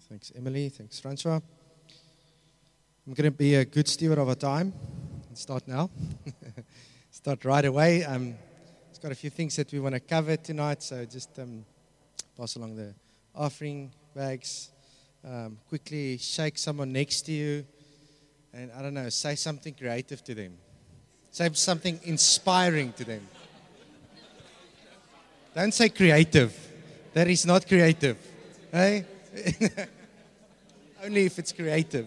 Thanks, Emily. Thanks, Francois. I'm going to be a good steward of our time and start now. Start right away. It's got a few things that we want to cover tonight, so just pass along the offering bags. Quickly shake someone next to you, and I don't know, say something creative to them. Say something inspiring to them. Don't say creative. That is not creative. Hey? Only if it's creative.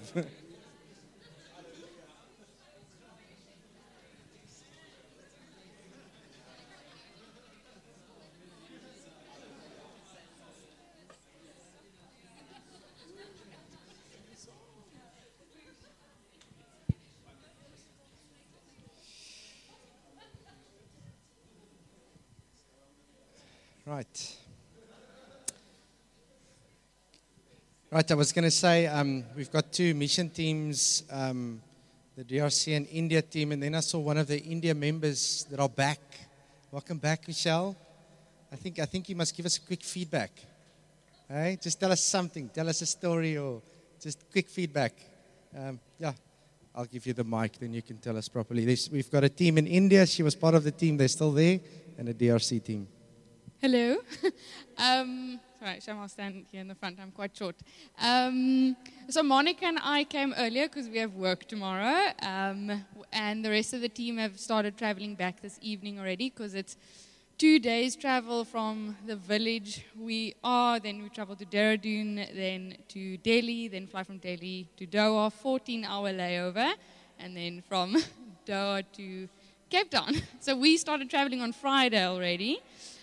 Right, I was going to say we've got two mission teams, the DRC and India team, and then I saw one of the India members that are back. Welcome back, Michelle. I think you must give us a quick feedback. Hey, just tell us something. Tell us a story or just quick feedback. I'll give you the mic, then you can tell us properly. We've got a team in India. She was part of the team. They're still there, and a DRC team. Hello. Sorry, I'll stand here in the front. I'm quite short. So Monica and I came earlier because we have work tomorrow. And the rest of the team have started traveling back this evening already because it's 2 days travel from the village we are. Then we travel to Dehradun, then to Delhi, then fly from Delhi to Doha, 14-hour layover, and then from Doha to Cape Town. So we started traveling on Friday already.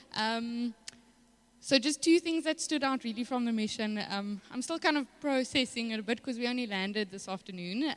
So just two things that stood out really from the mission. I'm still kind of processing it a bit because we only landed this afternoon.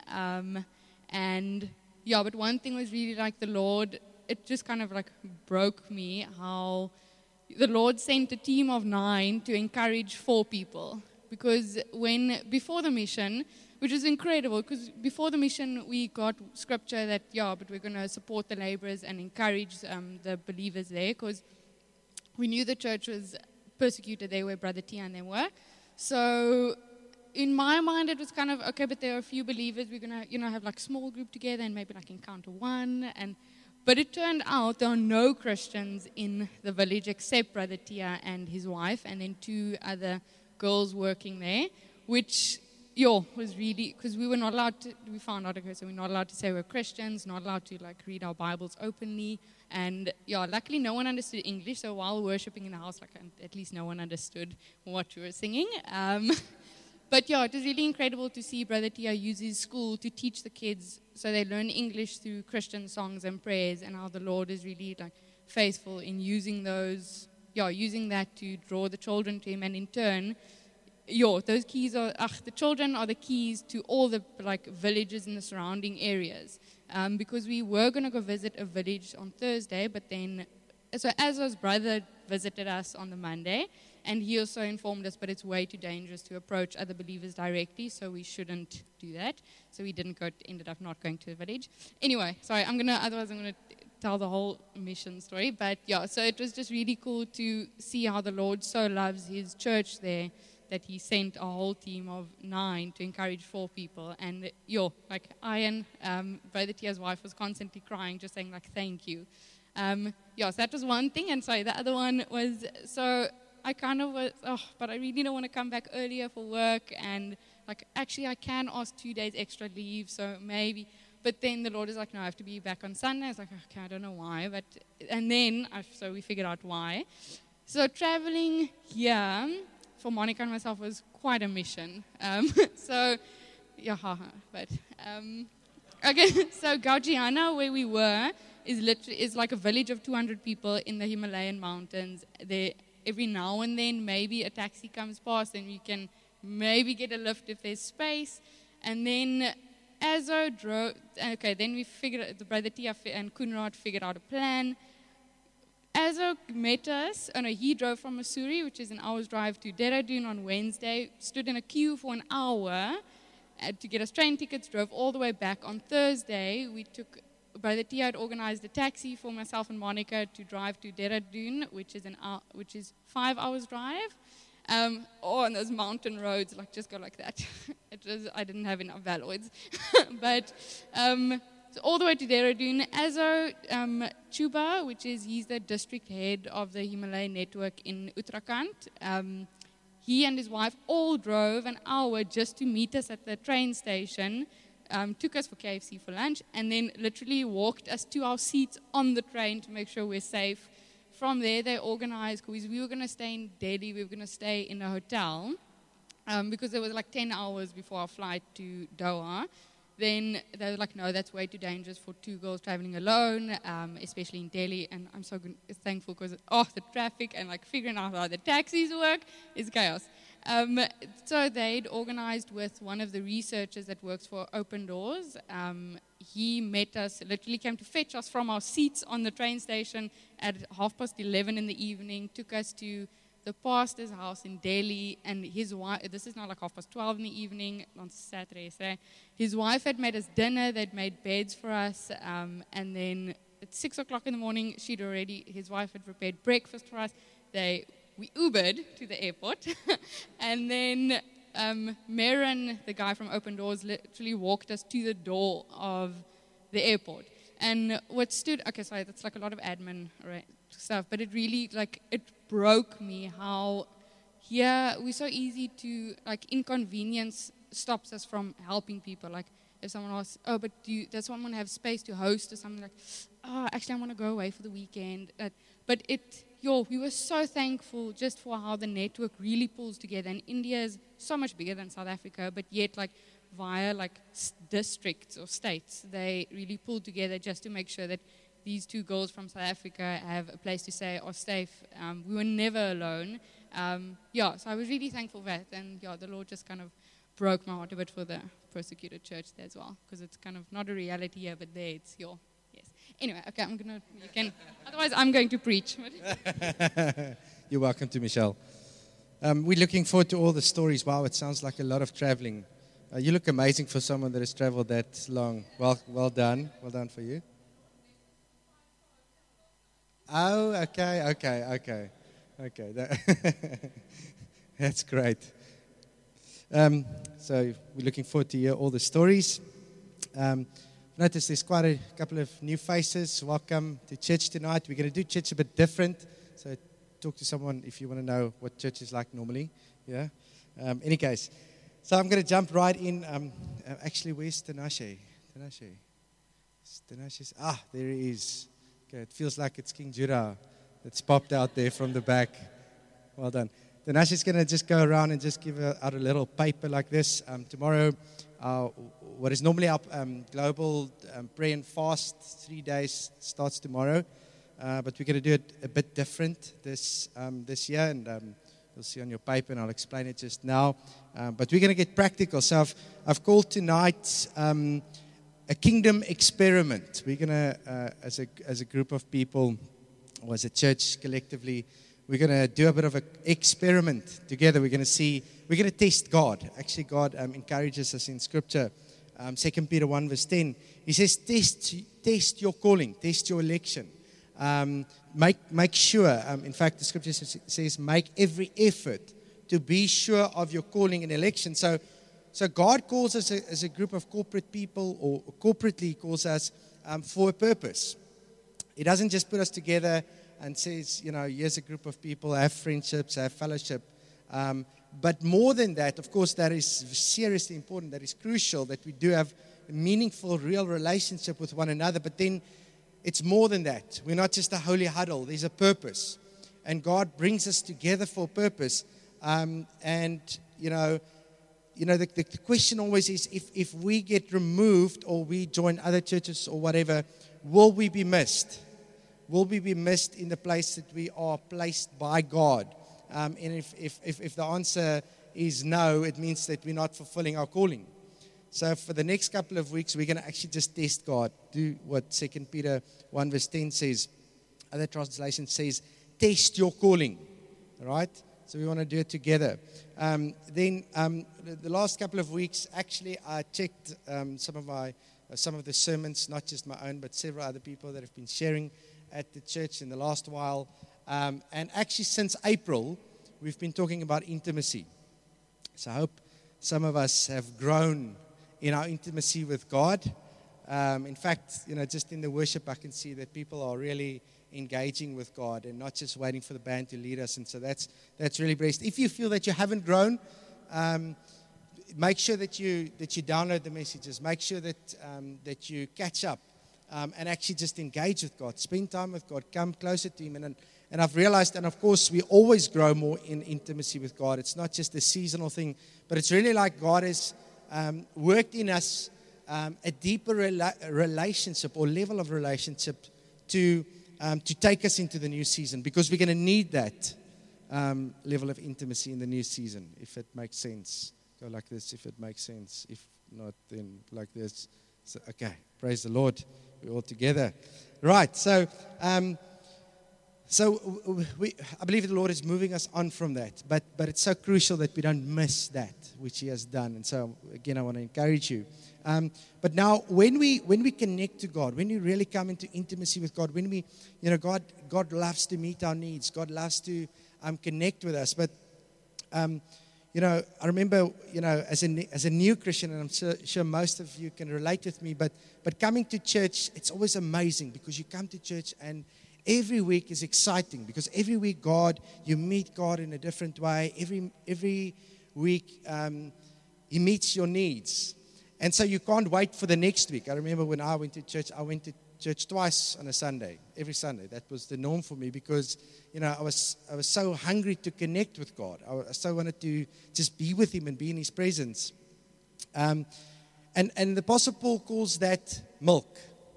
But one thing was really like the Lord, it just kind of like broke me how the Lord sent a team of 9 to encourage 4 people. Because before the mission, which is incredible, because before the mission we got scripture that, but we're going to support the laborers and encourage the believers there because we knew the church was persecuted there where Brother Tia and them were. So in my mind it was kind of, okay, but there are a few believers, we're going to, have like small group together and maybe like encounter one. But it turned out there are no Christians in the village except Brother Tia and his wife and then 2 other girls working there, which was really, because we were not allowed to, we found out, okay, so we're not allowed to say we're Christians, not allowed to like read our Bibles openly. And luckily no one understood English, so while worshiping in the house, at least no one understood what we were singing. But it was really incredible to see Brother Tia use his school to teach the kids so they learn English through Christian songs and prayers, and how the Lord is really like faithful in using those, using that to draw the children to Him, and in turn, those keys are, the children are the keys to all the like villages in the surrounding areas. Because we were going to go visit a village on Thursday, but then, so Azra's brother visited us on the Monday, and he also informed us, but it's way too dangerous to approach other believers directly, so we shouldn't do that. So we ended up not going to the village. Anyway, sorry, otherwise I'm going to tell the whole mission story. But so it was just really cool to see how the Lord so loves His church there, that He sent a whole team of 9 to encourage 4 people. And like Ian, Brother Tia's wife, was constantly crying, just saying like, thank you. So that was one thing. And sorry, the other one was, so I kind of was, but I really don't want to come back earlier for work. And like, actually I can ask 2 days extra leave, so maybe. But then the Lord is like, no, I have to be back on Sunday. I was like, okay, I don't know why. And then, so we figured out why. So traveling here for Monica and myself was quite a mission. Okay, so Gaujiana, where we were, is like a village of 200 people in the Himalayan mountains. There, every now and then, maybe a taxi comes past, and we can maybe get a lift if there's space. And then Azo drove. Okay, then we figured the Brother Tia and Kunrad figured out a plan. Azo met us, he drove from Missouri, which is an hour's drive, to Dehradun on Wednesday, stood in a queue for an hour to get us train tickets, drove all the way back. On Thursday, Brother Tia had organized a taxi for myself and Monica to drive to Dehradun, which is 5 hours drive. Or on those mountain roads, like just go like that. I didn't have enough Valoids. But so all the way to Dehradun. Azo Chuba, he's the district head of the Himalaya network in Uttarakhand. He and his wife all drove an hour just to meet us at the train station, took us for KFC for lunch, and then literally walked us to our seats on the train to make sure we're safe. From there, they organized, because we were going to stay in Delhi, we were going to stay in a hotel, because it was like 10 hours before our flight to Doha. Then they were like, no, that's way too dangerous for two girls traveling alone, especially in Delhi. And I'm so thankful because, the traffic and like figuring out how the taxis work is chaos. So they'd organized with one of the researchers that works for Open Doors. He met us, literally came to fetch us from our seats on the train station at 11:30 in the evening, took us to the pastor's house in Delhi, and his wife, this is now like 12:30 in the evening on Saturday. His wife had made us dinner, they'd made beds for us, and then at 6 o'clock in the morning, his wife had prepared breakfast for us. We Ubered to the airport, and then Meron, the guy from Open Doors, literally walked us to the door of the airport. And that's like a lot of admin stuff, but it really, it broke me how here we're so easy to, inconvenience stops us from helping people. Like, if someone asks, but does someone have space to host or something, actually I want to go away for the weekend. We were so thankful just for how the network really pulls together. And India is so much bigger than South Africa, but yet via districts or states, they really pull together just to make sure that these two girls from South Africa have a place to stay or safe. We were never alone. So I was really thankful for that. And the Lord just kind of broke my heart a bit for the persecuted church there as well, because it's kind of not a reality here, but there it's your. Yes. Anyway, okay, otherwise I'm going to preach. You're welcome to Michelle. We're looking forward to all the stories. Wow, it sounds like a lot of traveling. You look amazing for someone that has traveled that long. Well done. Well done for you. Oh, okay. That's great. So we're looking forward to hear all the stories. Notice there's quite a couple of new faces. Welcome to church tonight. We're going to do church a bit different. So talk to someone if you want to know what church is like normally. Yeah. Any case. So I'm going to jump right in. Actually, where's Tinashe? Tinashe's. There he is. Okay, it feels like it's King Judah that's popped out there from the back. Well done. Tinashe's going to just go around and just give out a little paper like this. Tomorrow, what is normally our global prayer and fast, 3 days, starts tomorrow. But we're going to do it a bit different this year. And you'll see on your paper, and I'll explain it just now. But we're going to get practical. So I've called tonight a kingdom experiment. We're going to, as a group of people, or as a church collectively, we're going to do a bit of an experiment together. We're going to test God. Actually, God encourages us in Scripture. 2 Peter 1 verse 10. He says, test your calling, test your election. Make sure, in fact, the Scripture says, make every effort to be sure of your calling and election. So God calls us as a group of corporate people, or corporately calls us for a purpose. He doesn't just put us together and says, here's a group of people, have friendships, have fellowship. But more than that, of course, that is seriously important. That is crucial, that we do have a meaningful, real relationship with one another. But then it's more than that. We're not just a holy huddle. There's a purpose. And God brings us together for a purpose. The question always is, if we get removed or we join other churches or whatever, will we be missed? Will we be missed in the place that we are placed by God? And if the answer is no, it means that we're not fulfilling our calling. So for the next couple of weeks, we're going to actually just test God. Do what 2 Peter 1 verse 10 says. Other translation says, test your calling. All right? So we want to do it together. The last couple of weeks, actually, I checked some of the sermons, not just my own, but several other people that have been sharing at the church in the last while. And actually, since April, we've been talking about intimacy. So I hope some of us have grown in our intimacy with God. In fact, just in the worship, I can see that people are really engaging with God and not just waiting for the band to lead us. And so that's really blessed. If you feel that you haven't grown, make sure that you download the messages. Make sure that you catch up and actually just engage with God. Spend time with God. Come closer to Him. And I've realized, and of course, we always grow more in intimacy with God. It's not just a seasonal thing, but it's really like God has worked in us a deeper relationship or level of relationship to take us into the new season, because we're going to need that level of intimacy in the new season, if it makes sense. Go like this if it makes sense. If not, then like this. So, okay, praise the Lord. We're all together. Right, so I believe the Lord is moving us on from that, but it's so crucial that we don't miss that which He has done. And so again, I want to encourage you. But now, when we connect to God, when we really come into intimacy with God, when we, God loves to meet our needs. God loves to connect with us. But I remember, as a new Christian, and I'm sure most of you can relate with me, but coming to church, it's always amazing, because you come to church and every week is exciting, because every week you meet God in a different way. Every week He meets your needs. And so you can't wait for the next week. I remember when I went to church twice on a Sunday, every Sunday. That was the norm for me, because, I was so hungry to connect with God. I so wanted to just be with Him and be in His presence. And the Apostle Paul calls that milk,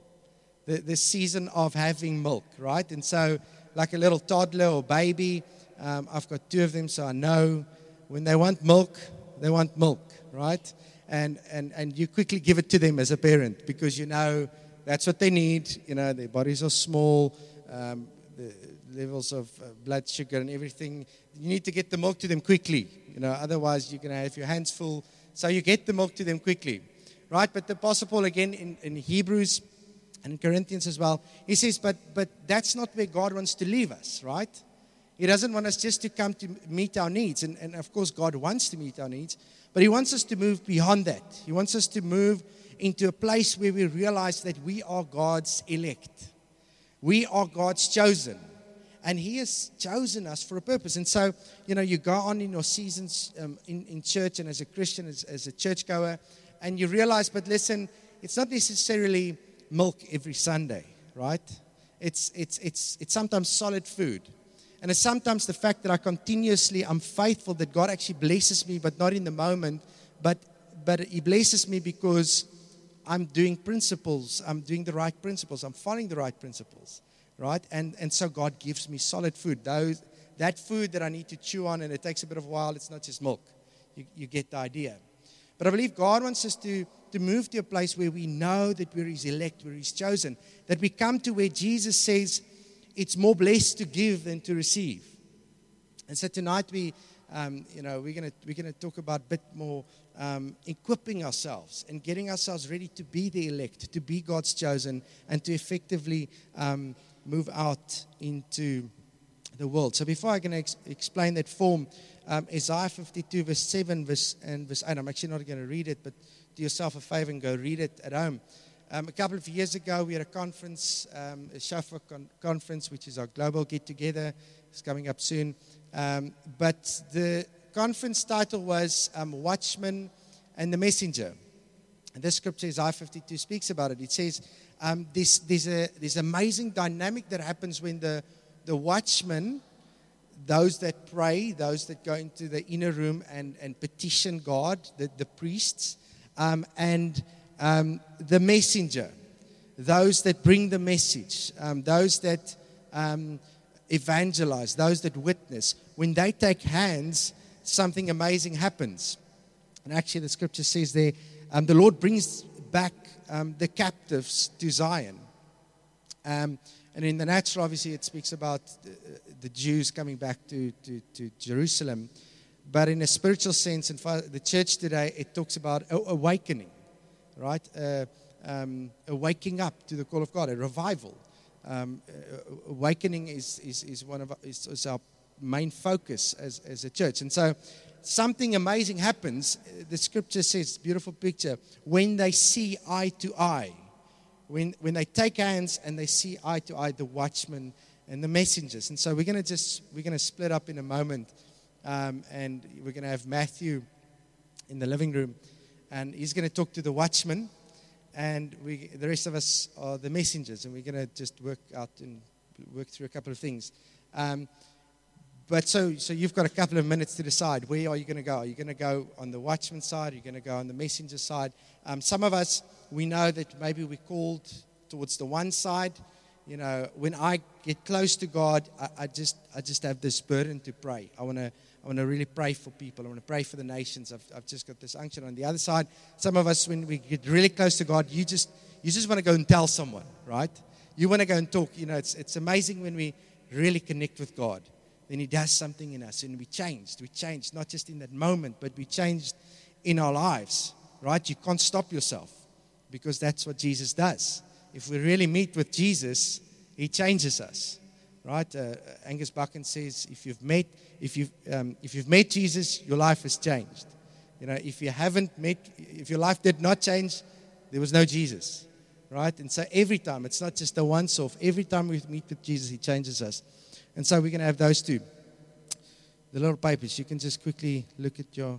the season of having milk, right? And so, like a little toddler or baby, I've got 2 of them, so I know when they want milk, right? And you quickly give it to them as a parent, because that's what they need. Their bodies are small, the levels of blood sugar and everything. You need to get the milk to them quickly. Otherwise you're going to have your hands full. So you get the milk to them quickly, right? But the Apostle Paul, again, in Hebrews and in Corinthians as well, he says, but that's not where God wants to leave us, right? He doesn't want us just to come to meet our needs. And of course, God wants to meet our needs. But He wants us to move beyond that. He wants us to move into a place where we realize that we are God's elect. We are God's chosen. And He has chosen us for a purpose. And so, you go on in your seasons in church and as a Christian, as a churchgoer, and you realize, but listen, it's not necessarily milk every Sunday, right? It's sometimes solid food. And it's sometimes the fact that I'm faithful, that God actually blesses me, but not in the moment. But He blesses me because I'm doing principles. I'm doing the right principles. I'm following the right principles, right? And so God gives me solid food. That food that I need to chew on, and it takes a bit of a while. It's not just milk. You get the idea. But I believe God wants us to move to a place where we know that we're His elect, we're His chosen. That we come to where Jesus says, it's more blessed to give than to receive. And so tonight we're going to talk about a bit more equipping ourselves and getting ourselves ready to be the elect, to be God's chosen, and to effectively move out into the world. So before I can explain that form, Isaiah 52 verse 7 and verse 8. I'm actually not going to read it, but do yourself a favor and go read it at home. A couple of years ago, we had a conference, a Shofar conference, which is our global get-together. It's coming up soon. But the conference title was Watchman and the Messenger. And this scripture, Isaiah 52, speaks about it. It says there's amazing dynamic that happens when the watchmen, those that pray, those that go into the inner room and petition God, the priests, and the messenger, those that bring the message, those that evangelize, those that witness, when they take hands, something amazing happens. And actually the scripture says there, the Lord brings back the captives to Zion. And in the natural, obviously, it speaks about the Jews coming back to Jerusalem. But in a spiritual sense, in the church today, it talks about awakening. Right, a waking up to the call of God, a revival. Awakening is main focus as a church. And so something amazing happens. The scripture says, beautiful picture, when they see eye to eye. When they take hands and they see eye to eye, the watchmen and the messengers. And so we're going to split up in a moment, and we're going to have Matthew in the living room, and he's going to talk to the watchmen, and the rest of us are the messengers, and we're going to just work through a couple of things. But so you've got a couple of minutes to decide, where are you going to go? Are you going to go on the watchman side? Are you going to go on the messenger side? Some of us, we know that maybe we're called towards the one side. You know, when I get close to God, I just have this burden to pray. I want to really pray for people. I want to pray for the nations. I've just got this unction. On the other side, some of us, when we get really close to God, you just want to go and tell someone, right? You want to go and talk. You know, it's amazing when we really connect with God. Then He does something in us, and we changed. We changed not just in that moment, but we changed in our lives, right? You can't stop yourself, because that's what Jesus does. If we really meet with Jesus, He changes us, right? Angus Buchan says, if you've met Jesus, your life has changed. You know, if your life did not change, there was no Jesus, right? And so every time, it's not just a once-off. Every time we meet with Jesus, He changes us. And so we're going to have those two. The little papers, you can just quickly look at your...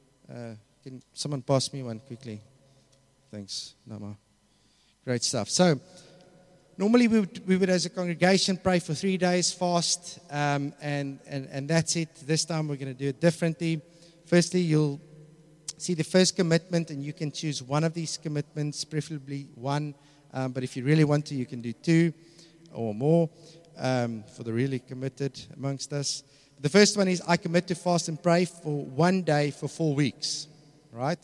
can someone pass me one quickly? Thanks, Nama. Great stuff. So, normally we would as a congregation pray for 3 days, fast, and that's it. This time we're going to do it differently. Firstly, you'll see the first commitment, and you can choose one of these commitments, preferably one. But if you really want to, you can do 2 or more. For the really committed amongst us. The first one is, I commit to fast and pray for 1 day for 4 weeks, right?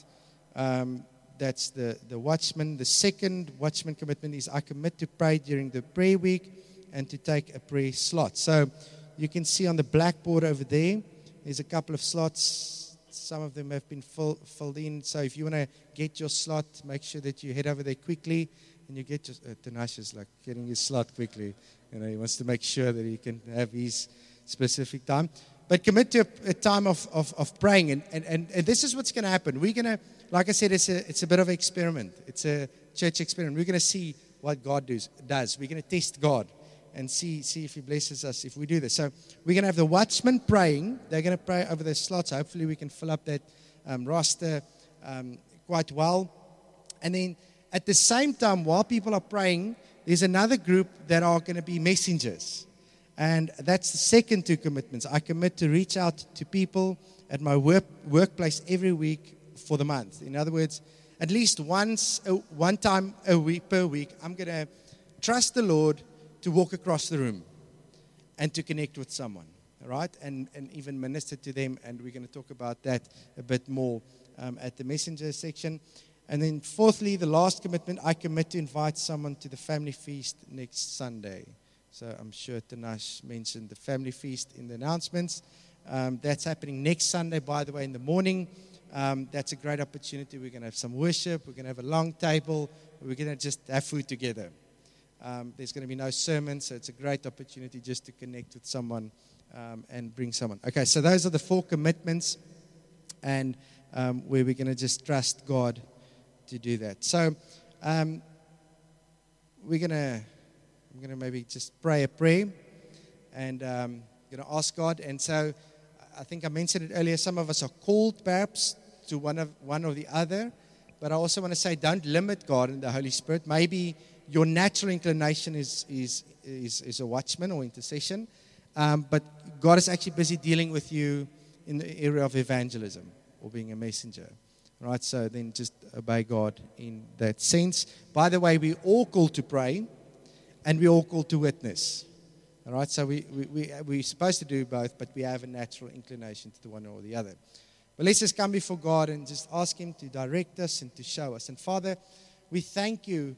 That's the watchman. The second watchman commitment is, I commit to pray during the prayer week and to take a prayer slot. So you can see on the blackboard over there, there's a couple of slots. Some of them have been filled in. So if you want to get your slot, make sure that you head over there quickly and you get your... Tinashe's like getting his slot quickly. You know, he wants to make sure that he can have his specific time. But commit to a time of praying. And this is what's going to happen. We're going to, like I said, it's a bit of an experiment. It's a church experiment. We're going to see what God does. We're going to test God and see if He blesses us if we do this. So we're going to have the watchmen praying. They're going to pray over the slots. Hopefully we can fill up that roster quite well. And then at the same time, while people are praying, there's another group that are going to be messengers. And that's the second 2 commitments. I commit to reach out to people at my workplace every week for the month. In other words, at least one time per week, I'm going to trust the Lord to walk across the room and to connect with someone, all right? And even minister to them. And we're going to talk about that a bit more at the messenger section. And then fourthly, the last commitment, I commit to invite someone to the family feast next Sunday. So I'm sure Tanash mentioned the family feast in the announcements. That's happening next Sunday, by the way, in the morning. That's a great opportunity. We're going to have some worship. We're going to have a long table. We're going to just have food together. There's going to be no sermon, so it's a great opportunity just to connect with someone and bring someone. Okay, so those are the 4 commitments, and where we're going to just trust God to do that. So I'm going to maybe just pray a prayer, and going to ask God. And so I think I mentioned it earlier, some of us are called perhaps to one or the other, but I also want to say, don't limit God and the Holy Spirit. Maybe your natural inclination is a watchman or intercession, but God is actually busy dealing with you in the area of evangelism or being a messenger. Right, so then just obey God in that sense. By the way, we're all called to pray, and we're all called to witness. All right, so we're supposed to do both, but we have a natural inclination to the one or the other. But let's just come before God and just ask Him to direct us and to show us. And Father, we thank You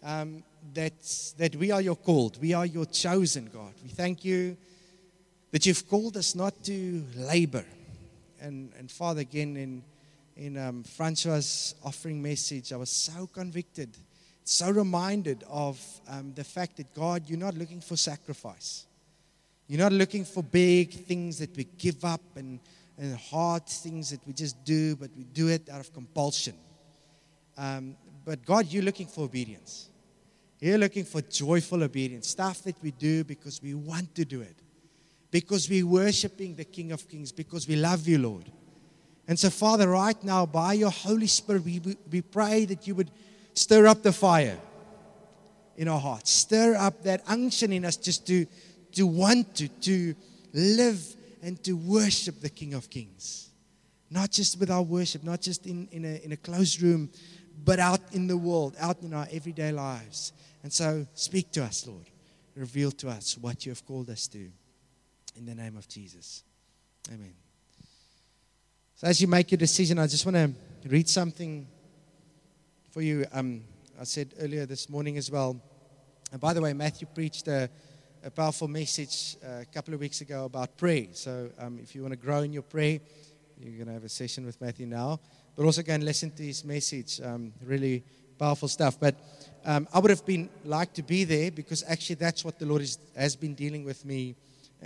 that we are Your called. We are Your chosen, God. We thank You that You've called us not to labor. And Father, again, in Francois' offering message, I was so convicted, so reminded of the fact that, God, You're not looking for sacrifice. You're not looking for big things that we give up and hard things that we just do, but we do it out of compulsion. But God, you're looking for obedience. You're looking for joyful obedience, stuff that we do because we want to do it, because we're worshiping the King of Kings, because we love you, Lord. And so, Father, right now, by your Holy Spirit, we pray that you would stir up the fire in our hearts. Stir up that unction in us just to want to live and to worship the King of Kings. Not just with our worship, not just in a closed room, but out in the world, out in our everyday lives. And so, speak to us, Lord. Reveal to us what you have called us to. In the name of Jesus. Amen. So as you make your decision, I just want to read something for you. I said earlier this morning as well. And by the way, Matthew preached a powerful message a couple of weeks ago about prayer. So if you want to grow in your prayer, you're going to have a session with Matthew now. But also go and listen to his message. Really powerful stuff. But I would have been like to be there because actually that's what the Lord has been dealing with me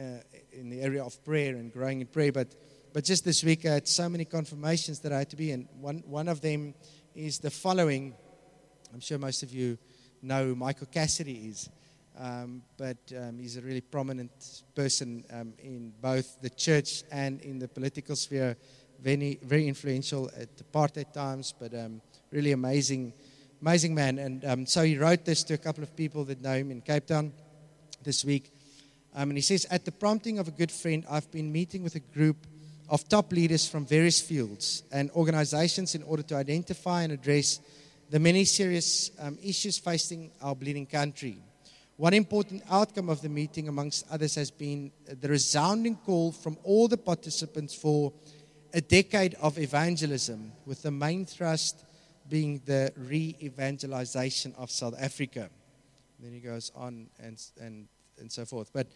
in the area of prayer and growing in prayer. But just this week, I had so many confirmations that I had to be in. One of them is the following. I'm sure most of you know who Michael Cassidy is. But he's a really prominent person in both the church and in the political sphere. Very, very influential at apartheid times, but really amazing man. And so he wrote this to a couple of people that know him in Cape Town this week. And he says, at the prompting of a good friend, I've been meeting with a group of top leaders from various fields and organizations in order to identify and address the many serious issues facing our bleeding country. One important outcome of the meeting, amongst others, has been the resounding call from all the participants for a decade of evangelism, with the main thrust being the re-evangelization of South Africa. And then he goes on and so forth. But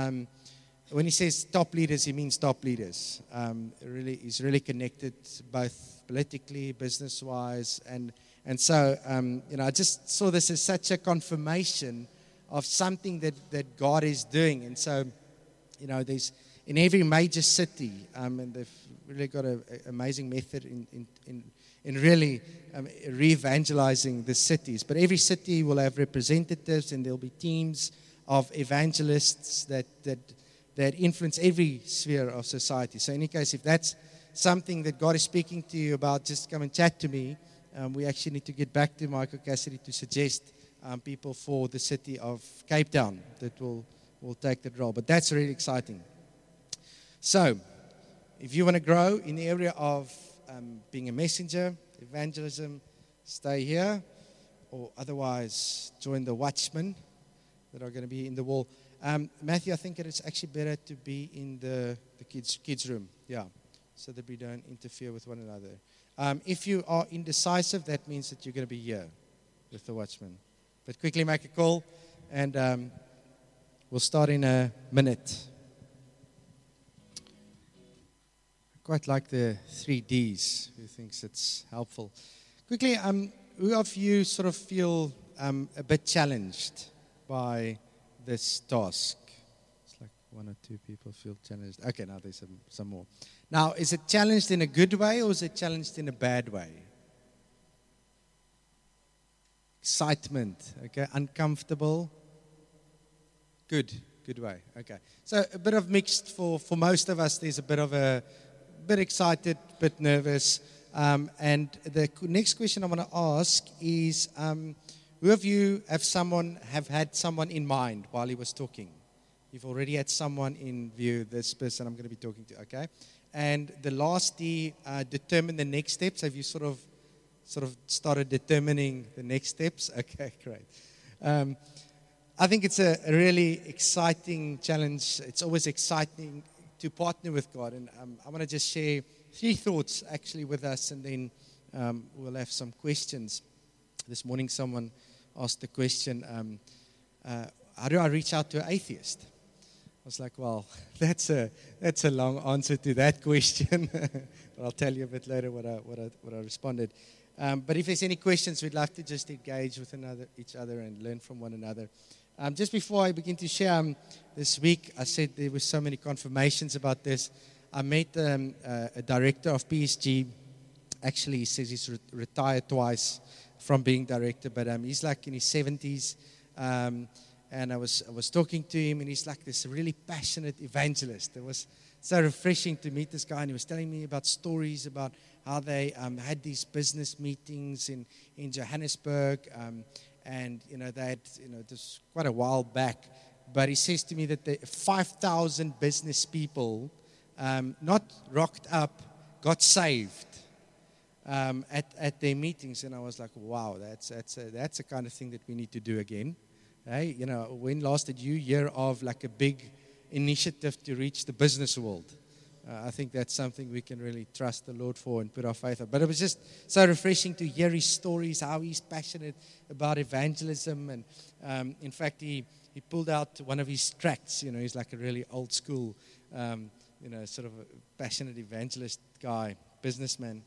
when he says top leaders, he means top leaders. He's really connected both politically, business-wise, and so I just saw this as such a confirmation of something that God is doing. And so, there's in every major city, and they've really got an amazing method in really re-evangelizing the cities. But every city will have representatives, and there'll be teams of evangelists that influence every sphere of society. So in any case, if that's something that God is speaking to you about, just come and chat to me. We actually need to get back to Michael Cassidy to suggest people for the city of Cape Town that will take that role. But that's really exciting. So, if you want to grow in the area of being a messenger, evangelism, stay here, or otherwise join the watchmen that are going to be in the wall. Matthew, I think it is actually better to be in the kids' room, so that we don't interfere with one another. If you are indecisive, that means that you're going to be here with the watchman. But quickly make a call, and we'll start in a minute. I quite like the 3Ds. Who thinks it's helpful? Quickly, who of you sort of feel a bit challenged by this task? It's like one or two people feel challenged. Okay, now there's some more. Now, is it challenged in a good way or is it challenged in a bad way? Excitement, okay, uncomfortable, good way, okay. So a bit of mixed for most of us. There's a bit excited, bit nervous. And the next question I want to ask is, who of you have had someone in mind while he was talking? You've already had someone in view, this person I'm going to be talking to, okay? And the last D, determine the next steps. Have you sort of started determining the next steps? Okay, great. I think it's a really exciting challenge. It's always exciting to partner with God. And I want to just share 3 thoughts actually with us, and then we'll have some questions. This morning someone asked the question, how do I reach out to an atheist? I was like, well, that's a long answer to that question. But I'll tell you a bit later what I responded. But if there's any questions, we'd love to just engage with each other and learn from one another. Just before I begin to share, this week I said there were so many confirmations about this. I met a director of PSG. Actually, he says he's retired twice from being director, but he's like in his 70s. And I was talking to him, and he's like this really passionate evangelist. It was so refreshing to meet this guy, and he was telling me about stories about how they had these business meetings in Johannesburg, and they had this quite a while back. But he says to me that the 5,000 business people, not rocked up, got saved at their meetings, and I was like, wow, that's a kind of thing that we need to do again. Hey, when last did you hear of like a big initiative to reach the business world? I think that's something we can really trust the Lord for and put our faith on. But it was just so refreshing to hear his stories, how he's passionate about evangelism. And in fact, he pulled out one of his tracts. He's like a really old school, sort of a passionate evangelist guy, businessman.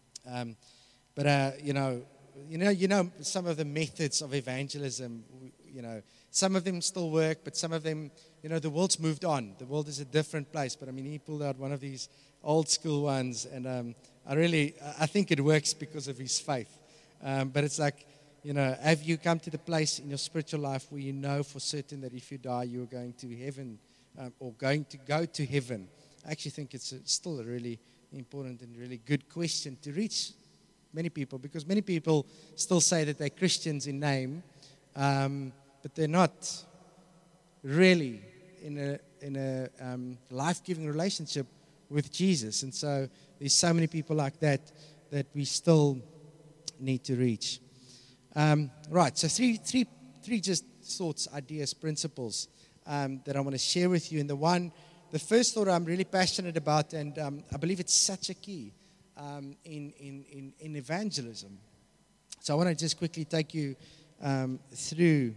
But some of the methods of evangelism, some of them still work, but some of them, the world's moved on. The world is a different place. But he pulled out one of these old school ones, and I think it works because of his faith. But it's like, have you come to the place in your spiritual life where you know for certain that if you die, you're going to heaven, or going to go to heaven? I actually think it's still a really important and really good question to reach many people, because many people still say that they're Christians in name, but they're not really in a life-giving relationship with Jesus. And so there's so many people like that we still need to reach. Right, so three just thoughts, ideas, principles that I want to share with you. And the first thought I'm really passionate about, and I believe it's such a key in evangelism. So I want to just quickly take you through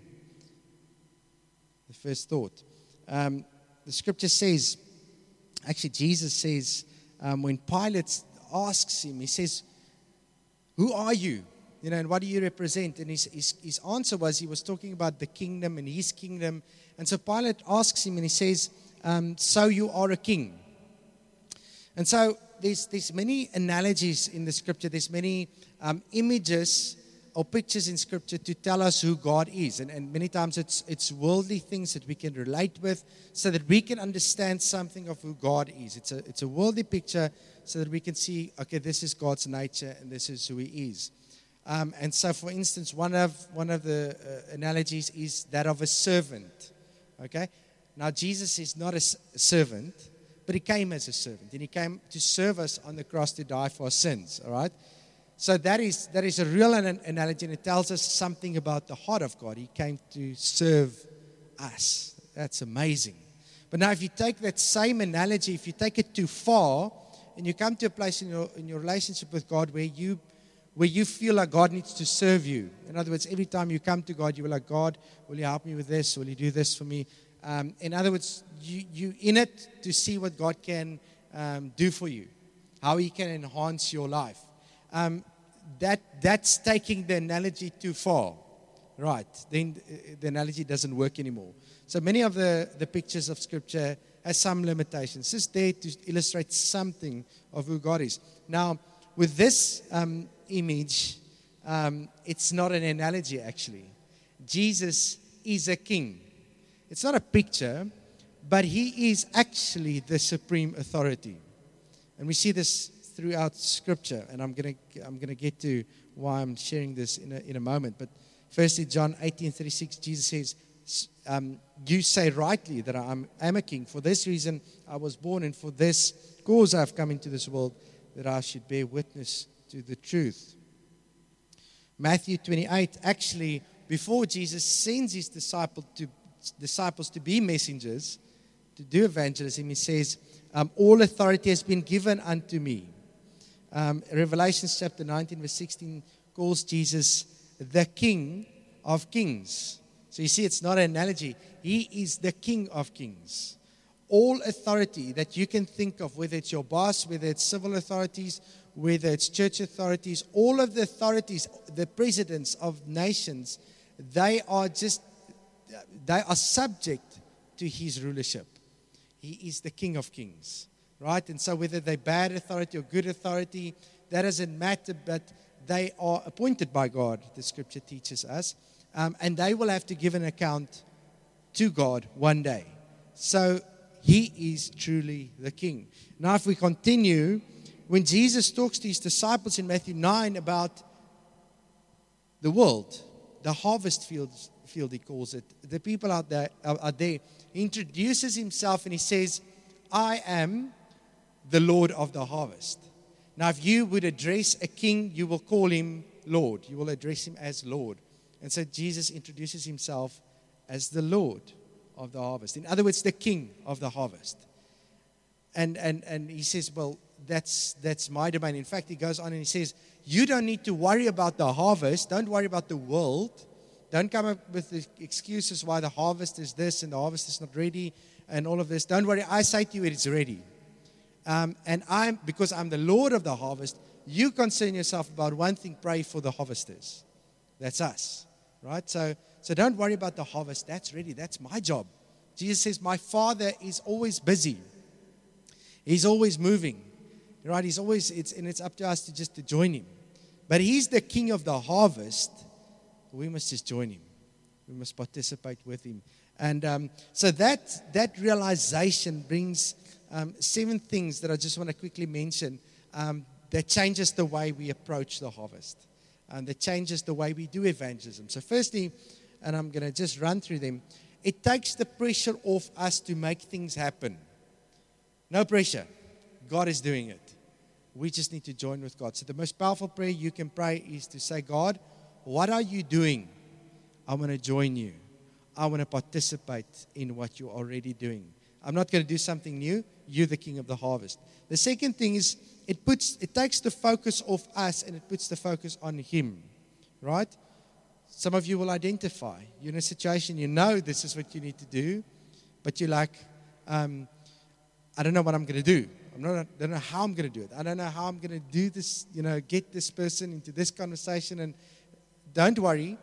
the first thought. The scripture says, actually Jesus says, when Pilate asks him, he says, "Who are you? And what do you represent?" And his answer was, he was talking about the kingdom and his kingdom. And so Pilate asks him, and he says, "So you are a king." And so there's many analogies in the scripture. There's many images or pictures in scripture to tell us who God is. And many times it's worldly things that we can relate with so that we can understand something of who God is. It's a worldly picture so that we can see, okay, this is God's nature and this is who He is. And so, for instance, one of the analogies is that of a servant. Okay? Now, Jesus is not a servant, but He came as a servant. And He came to serve us on the cross to die for our sins. All right? So that is a real analogy, and it tells us something about the heart of God. He came to serve us. That's amazing. But now if you take that same analogy, if you take it too far, and you come to a place in your relationship with God where you feel like God needs to serve you. In other words, every time you come to God, you are like, "God, will you help me with this? Will you do this for me?" In other words, you in it to see what God can do for you, how He can enhance your life. That's taking the analogy too far, right? Then the analogy doesn't work anymore. So many of the pictures of Scripture has some limitations. Just there to illustrate something of who God is. Now, with this image, it's not an analogy actually. Jesus is a king. It's not a picture, but He is actually the supreme authority. And we see this throughout Scripture, and I'm gonna get to why I'm sharing this in a moment. But firstly, John 18:36, Jesus says, "You say rightly that I am a king. For this reason I was born, and for this cause I have come into this world, that I should bear witness to the truth." Matthew 28, actually, before Jesus sends His disciples to be messengers, to do evangelism, He says, "All authority has been given unto me." Revelation chapter 19, verse 16 calls Jesus the King of Kings. So you see, it's not an analogy. He is the King of Kings. All authority that you can think of, whether it's your boss, whether it's civil authorities, whether it's church authorities, all of the authorities, the presidents of nations, they are just they are subject to his rulership. He is the King of Kings, right? And so whether they're bad authority or good authority, that doesn't matter, but they are appointed by God, the scripture teaches us, and they will have to give an account to God one day. So he is truly the King. Now if we continue, when Jesus talks to his disciples in Matthew 9 about the world, the harvest field he calls it, the people out there are there. He introduces himself and he says, I am the Lord of the harvest. Now, if you would address a king, you will call him Lord. You will address him as Lord. And so Jesus introduces himself as the Lord of the harvest. In other words, the King of the harvest. And he says, well, that's my domain. In fact, he goes on and he says, you don't need to worry about the harvest. Don't worry about the world. Don't come up with the excuses why the harvest is this and the harvest is not ready and all of this. Don't worry. I say to you, it is ready. And because I'm the Lord of the harvest, you concern yourself about one thing, pray for the harvesters. That's us, right? So don't worry about the harvest. That's ready. That's my job. Jesus says, my Father is always busy. He's always moving, right? It's up to us to join him. But he's the King of the harvest. We must just join him. We must participate with him. And so that realization brings 7 things that I just want to quickly mention that changes the way we approach the harvest. That changes the way we do evangelism. So firstly, and I'm going to just run through them, it takes the pressure off us to make things happen. No pressure. God is doing it. We just need to join with God. So the most powerful prayer you can pray is to say, God, what are you doing? I want to join you. I want to participate in what you're already doing. I'm not going to do something new. You're the King of the harvest. The second thing is it takes the focus off us and it puts the focus on him, right? Some of you will identify. You're in a situation, you know this is what you need to do, but you're like, I don't know what I'm going to do. I don't know how I'm going to do it. I don't know how I'm going to do this, get this person into this conversation. And don't worry.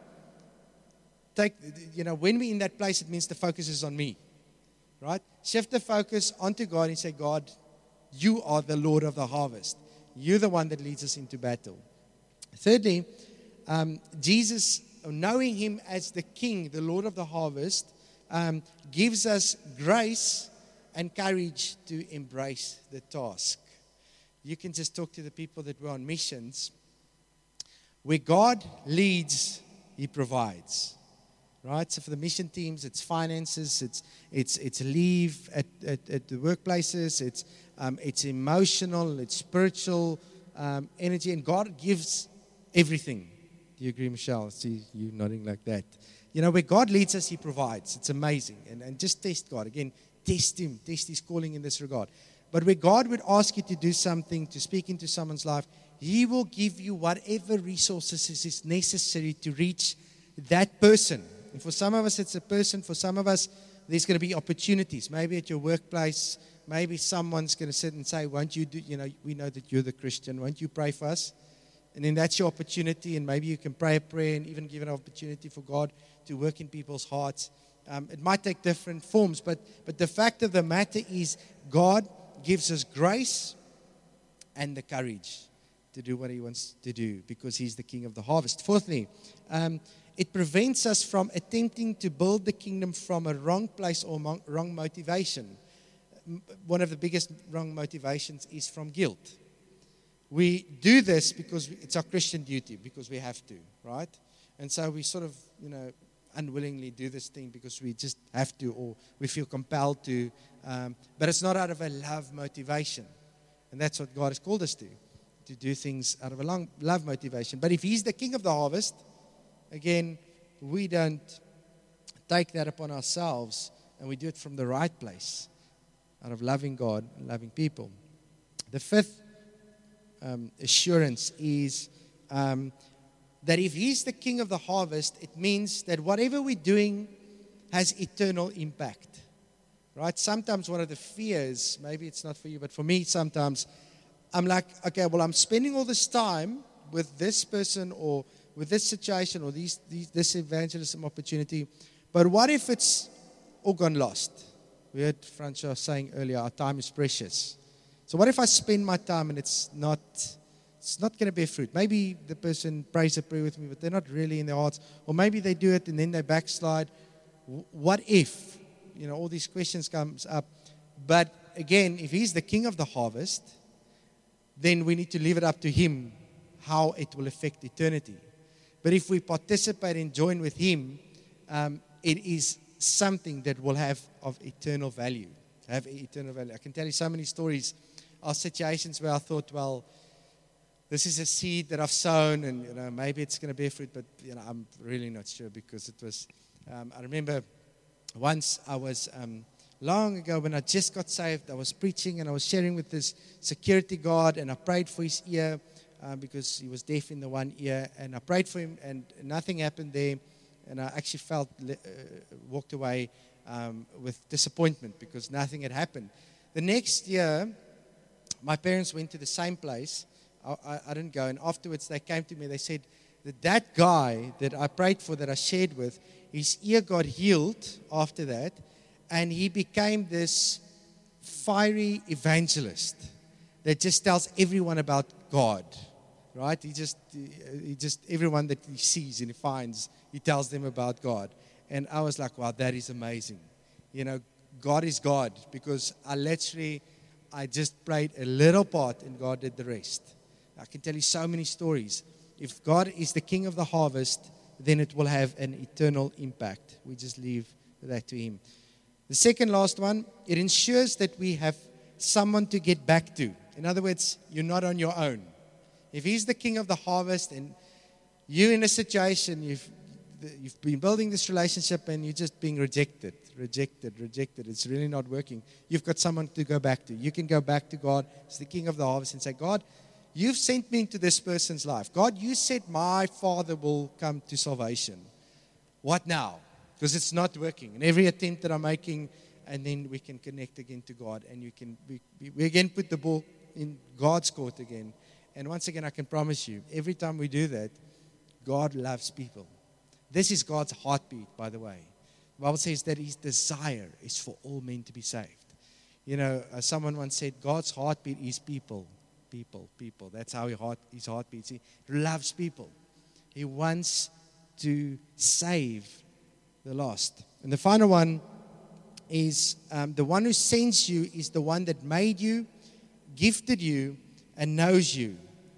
When we're in that place, it means the focus is on me, right? Shift the focus onto God and say, God, you are the Lord of the harvest. You're the one that leads us into battle. Thirdly, Jesus, knowing him as the King, the Lord of the harvest, gives us grace and courage to embrace the task. You can just talk to the people that were on missions. Where God leads, he provides. Right? So for the mission teams, it's finances, it's leave at the workplaces, it's emotional, it's spiritual energy, and God gives everything. Do you agree, Michelle? I see you nodding like that. Where God leads us, he provides. It's amazing. And just test God. Again, test him. Test his calling in this regard. But where God would ask you to do something, to speak into someone's life, he will give you whatever resources is necessary to reach that person. And for some of us, it's a person. For some of us, there's going to be opportunities. Maybe at your workplace, maybe someone's going to sit and say, won't you do, we know that you're the Christian. Won't you pray for us? And then that's your opportunity. And maybe you can pray a prayer and even give an opportunity for God to work in people's hearts. It might take different forms, but the fact of the matter is God gives us grace and the courage to do what he wants to do because he's the King of the harvest. Fourthly, it prevents us from attempting to build the kingdom from a wrong place or wrong motivation. One of the biggest wrong motivations is from guilt. We do this because it's our Christian duty, because we have to, right? And so we sort of, unwillingly do this thing because we just have to, or we feel compelled to. But it's not out of a love motivation. And that's what God has called us to do things out of a love motivation. But if he's the King of the harvest, again, we don't take that upon ourselves, and we do it from the right place, out of loving God and loving people. The fifth assurance is that if he's the King of the harvest, it means that whatever we're doing has eternal impact. Right? Sometimes one of the fears, maybe it's not for you, but for me sometimes, I'm like, okay, well, I'm spending all this time with this person or with this situation or this evangelism opportunity, But what if it's all gone lost? We heard Francois saying earlier, our time is precious. So what if I spend my time and it's not going to bear fruit? Maybe the person prays a prayer with me, but they're not really in their hearts. Or maybe they do it and then they backslide. What if? All these questions comes up. But again, if he's the king of the harvest, then we need to leave it up to him how it will affect eternity. But if we participate and join with him, it is something that will have of eternal value. I can tell you so many stories of situations where I thought, well, this is a seed that I've sown, and maybe it's going to bear fruit, but I'm really not sure, because it was. I remember once I was long ago when I just got saved. I was preaching and I was sharing with this security guard, and I prayed for his ear because he was deaf in the one ear, and I prayed for him, and nothing happened there, and I actually walked away with disappointment because nothing had happened. The next year, my parents went to the same place. I didn't go, and afterwards they came to me. They said that guy that I prayed for, that I shared with, his ear got healed after that, and he became this fiery evangelist that just tells everyone about God, right? He just everyone that he sees and he finds, he tells them about God. And I was like, wow, that is amazing. God is God, because I just played a little part and God did the rest. I can tell you so many stories. If God is the king of the harvest, then it will have an eternal impact. We just leave that to him. The second last one, it ensures that we have someone to get back to. In other words, you're not on your own. If he's the king of the harvest and you're in a situation, you've been building this relationship and you're just being rejected. It's really not working. You've got someone to go back to. You can go back to God as the king of the harvest and say, God, you've sent me into this person's life. God, you said my father will come to salvation. What now? Because it's not working. And every attempt that I'm making, and then we can connect again to God, and we again put the ball in God's court again. And once again, I can promise you, every time we do that, God loves people. This is God's heartbeat, by the way. The Bible says that his desire is for all men to be saved. Someone once said, God's heartbeat is people. People. That's how his heart beats. He loves people. He wants to save the lost. And the final one is the one who sends you is the one that made you, gifted you, and knows you.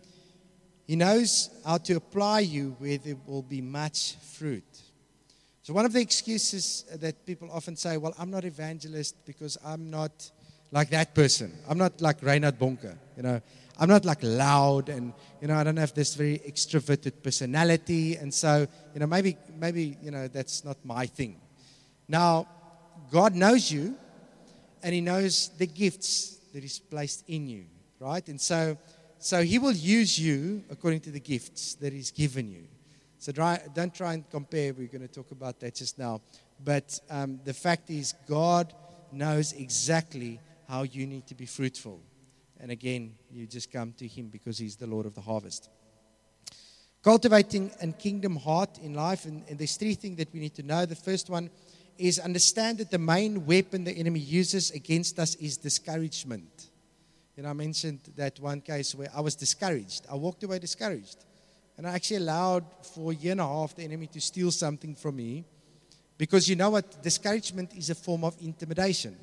He knows how to apply you where there will be much fruit. So one of the excuses that people often say, well, I'm not evangelist because I'm not like that person. I'm not like Reinhard Bonke, I'm not like loud, and I don't have this very extroverted personality, and so maybe that's not my thing. Now, God knows you, and he knows the gifts that he's placed in you, right? And so he will use you according to the gifts that he's given you. So don't try and compare. We're going to talk about that just now. But the fact is, God knows exactly how you need to be fruitful. And again, you just come to him because he's the Lord of the harvest. Cultivating a kingdom heart in life. And there's three things that we need to know. The first one is understand that the main weapon the enemy uses against us is discouragement. I mentioned that one case where I was discouraged. I walked away discouraged. And I actually allowed for a year and a half the enemy to steal something from me. Because you know what? Discouragement is a form of intimidation.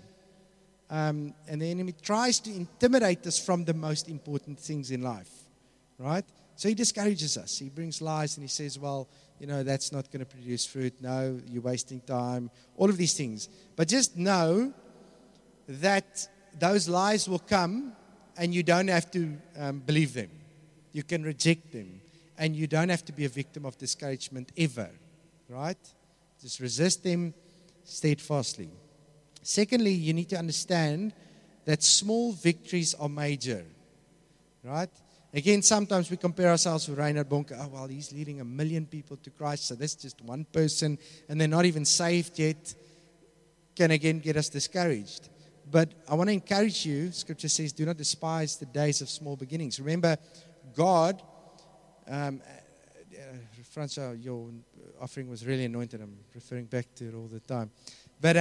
And the enemy tries to intimidate us from the most important things in life, right? So he discourages us. He brings lies and he says, well, that's not going to produce fruit. No, you're wasting time. All of these things. But just know that those lies will come and you don't have to believe them. You can reject them. And you don't have to be a victim of discouragement ever, right? Just resist them steadfastly. Secondly, you need to understand that small victories are major, right? Again, sometimes we compare ourselves with Reinhard Bonke. Oh, well, he's leading 1 million people to Christ, so that's just one person, and they're not even saved yet, can again get us discouraged. But I want to encourage you, Scripture says, do not despise the days of small beginnings. Remember, God, Francois, your offering was really anointed. I'm referring back to it all the time. But,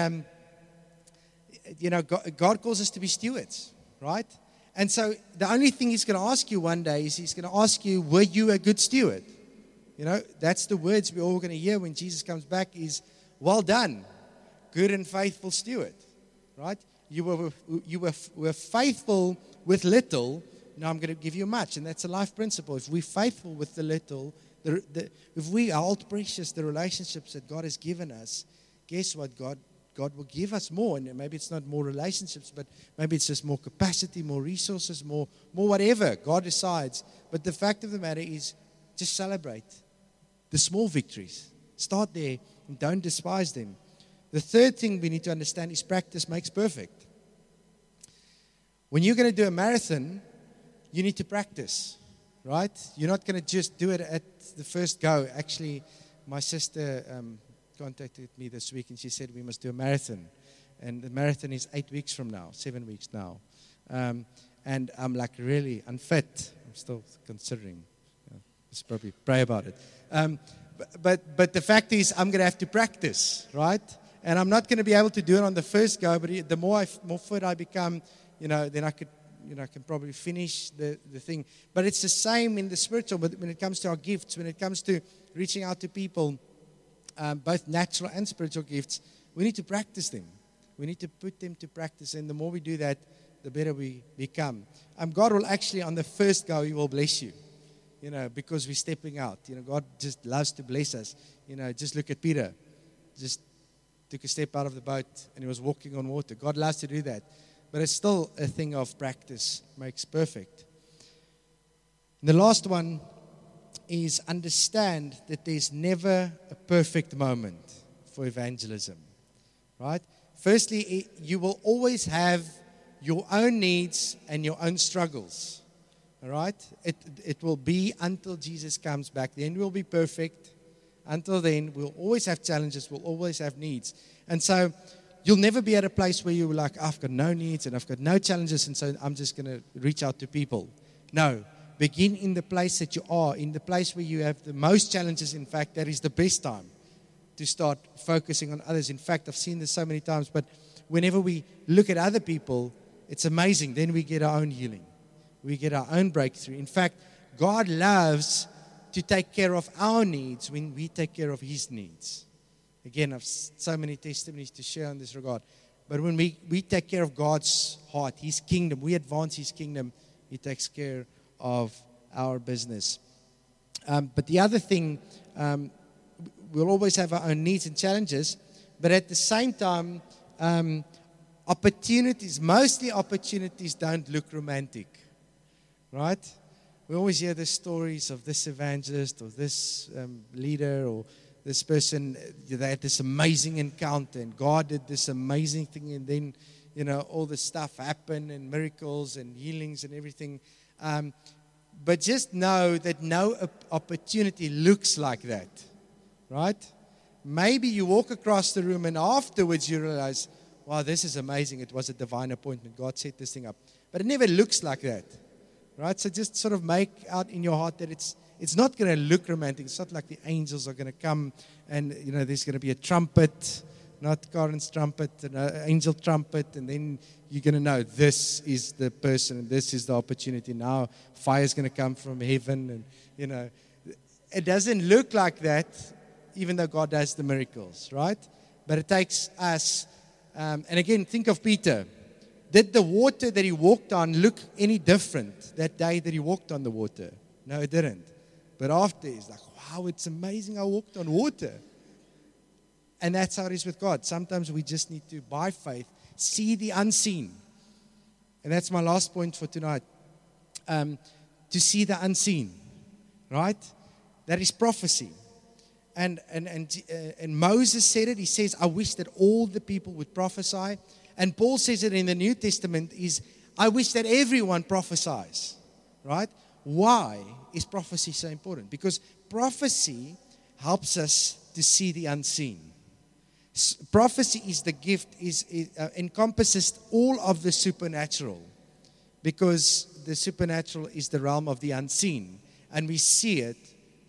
God calls us to be stewards, right? And so the only thing He's going to ask you one day is He's going to ask you, were you a good steward? That's the words we're all going to hear when Jesus comes back is, well done, good and faithful steward, right? You were faithful with little, now I'm going to give you much. And that's a life principle. If we're faithful with the little, if we hold precious the relationships that God has given us, guess what? God will give us more. And maybe it's not more relationships, but maybe it's just more capacity, more resources, more whatever. God decides. But the fact of the matter is, just celebrate the small victories. Start there and don't despise them. The third thing we need to understand is practice makes perfect. When you're going to do a marathon, you need to practice, right? You're not going to just do it at the first go. Actually, my sister contacted me this week and she said we must do a marathon. And the marathon is 8 weeks from now, 7 weeks now. And I'm like really unfit. I'm still considering. Just probably pray about it. But the fact is I'm going to have to practice, right? And I'm not going to be able to do it on the first go, but the more fit I become, then I can probably finish the thing. But it's the same in the spiritual, but when it comes to our gifts, when it comes to reaching out to people, both natural and spiritual gifts, we need to practice them. We need to put them to practice, and the more we do that, the better we become. God will actually, on the first go, He will bless you, because we're stepping out. God just loves to bless us. Just look at Peter. Just took a step out of the boat, and he was walking on water. God loves to do that. But it's still a thing of practice makes perfect. And the last one is understand that there's never a perfect moment for evangelism, right? Firstly, you will always have your own needs and your own struggles, all right? It will be until Jesus comes back. Then we'll be perfect. Until then, we'll always have challenges. We'll always have needs. And so you'll never be at a place where you're like, I've got no needs and I've got no challenges, and so I'm just going to reach out to people. No. Begin in the place that you are, in the place where you have the most challenges. In fact, that is the best time to start focusing on others. In fact, I've seen this so many times, but whenever we look at other people, it's amazing. Then we get our own healing. We get our own breakthrough. In fact, God loves to take care of our needs when we take care of His needs. Again, I've so many testimonies to share in this regard. But when we take care of God's heart, His kingdom, we advance His kingdom, He takes care of our business. But the other thing, we'll always have our own needs and challenges, but at the same time, mostly opportunities don't look romantic, right? We always hear the stories of this evangelist or this leader or this person. They had this amazing encounter and God did this amazing thing, and then, all this stuff happened and miracles and healings and everything. But just know that no opportunity looks like that, right? Maybe you walk across the room and afterwards you realize, wow, this is amazing. It was a divine appointment. God set this thing up. But it never looks like that, right? So just sort of make out in your heart that it's not going to look romantic. It's not like the angels are going to come and, there's going to be a trumpet, not Karen's trumpet, an angel trumpet, and then you're going to know this is the person and this is the opportunity. Now fire is going to come from heaven, and, it doesn't look like that, even though God does the miracles, right? But it takes us, and again, think of Peter. Did the water that he walked on look any different that day that he walked on the water? No, it didn't. But after, he's like, wow, it's amazing I walked on water. And that's how it is with God. Sometimes we just need to, by faith, see the unseen. And that's my last point for tonight. To see the unseen, right? That is prophecy. And Moses said it. He says, I wish that all the people would prophesy. And Paul says it in the New Testament is, I wish that everyone prophesies, right? Why is prophecy so important? Because prophecy helps us to see the unseen. Prophecy is the gift, encompasses all of the supernatural, because the supernatural is the realm of the unseen, and we see it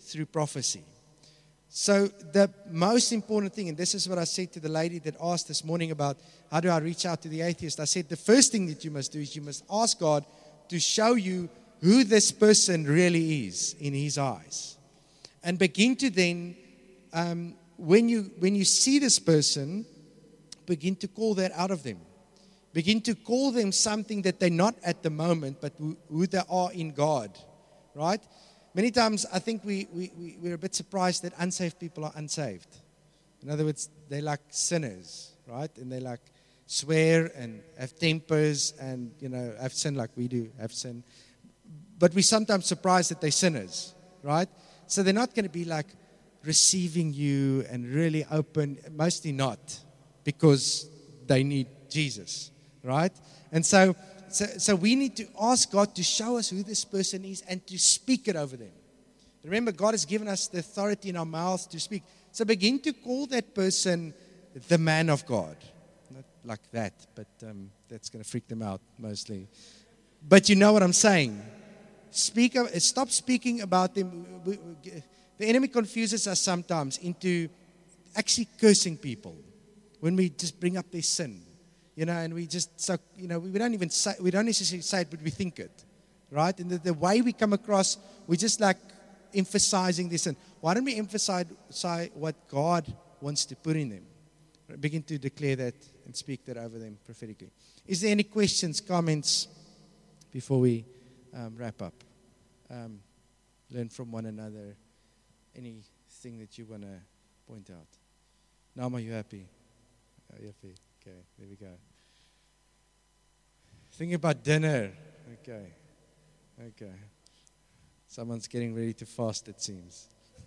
through prophecy. So the most important thing, and this is what I said to the lady that asked this morning about how do I reach out to the atheist. I said the first thing that you must do is you must ask God to show you who this person really is in His eyes. And begin to then, when you see this person, begin to call that out of them. Begin to call them something that they're not at the moment, but who they are in God, right? Many times I think we're a bit surprised that unsaved people are unsaved. In other words, they're like sinners, right? And they like swear and have tempers and, have sin like we do, have sin. But we're sometimes surprised that they're sinners, right? So they're not going to be like receiving you and really open, mostly not, because they need Jesus, right? And so we need to ask God to show us who this person is and to speak it over them. Remember, God has given us the authority in our mouths to speak. So begin to call that person the man of God. Not like that, but that's going to freak them out mostly. But you know what I'm saying. Stop speaking about them. The enemy confuses us sometimes into actually cursing people when we just bring up their sin. And we just, we don't even say, we don't necessarily say it, but we think it, right? And the way we come across, we just like emphasizing this. And why don't we emphasize what God wants to put in them? Begin to declare that and speak that over them prophetically. Is there any questions, comments before we wrap up? Learn from one another. Anything that you want to point out? Nama, you happy? Are you happy? Okay, there we go. Thinking about dinner. Okay. Someone's getting ready to fast, it seems.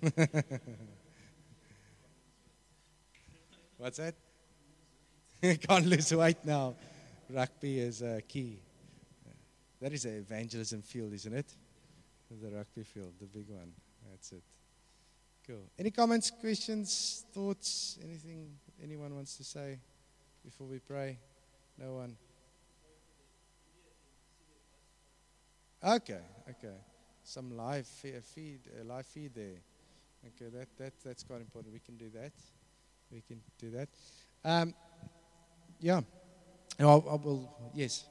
What's that? Can't lose weight now. Rugby is key. That is an evangelism field, isn't it? The rugby field, the big one. That's it. Cool. Any comments, questions, thoughts, anything anyone wants to say before we pray? No one? Okay. Some live feed there. Okay, that's quite important. We can do that. Yeah. I will, yes.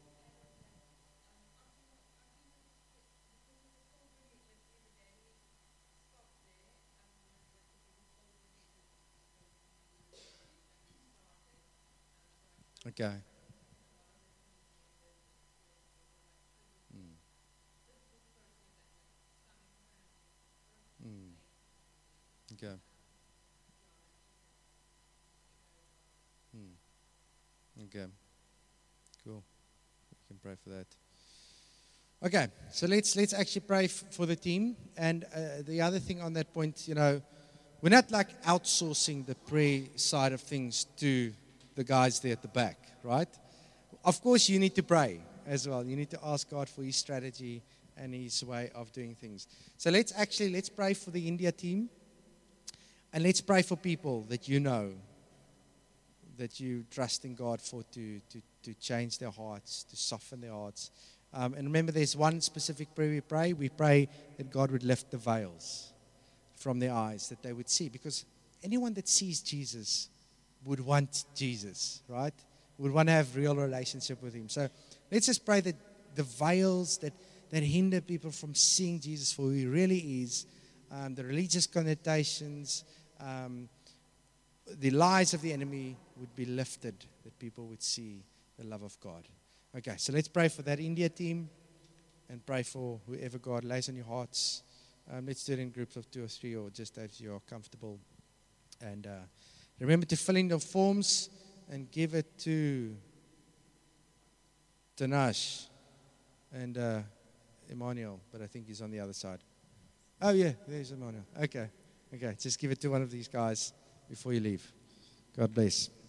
Okay. Okay. Okay. Cool. We can pray for that. Okay, so let's actually pray for the team. And the other thing on that point, we're not like outsourcing the prayer side of things to the guys there at the back, right? Of course, you need to pray as well. You need to ask God for His strategy and His way of doing things. So let's pray for the India team. And let's pray for people that that you trust in God for to change their hearts, to soften their hearts. And remember, there's one specific prayer we pray. We pray that God would lift the veils from their eyes, that they would see. Because anyone that sees Jesus would want Jesus, right? Would want to have real relationship with Him. So let's just pray that the veils that hinder people from seeing Jesus for who He really is, the religious connotations, the lies of the enemy would be lifted, that people would see the love of God. Okay, so let's pray for that India team and pray for whoever God lays on your hearts. Let's do it in groups of 2 or 3 or just as you're comfortable. And remember to fill in your forms and give it to Tanash and Emmanuel, but I think he's on the other side. Oh yeah, there's Emmanuel. Okay, just give it to one of these guys before you leave. God bless.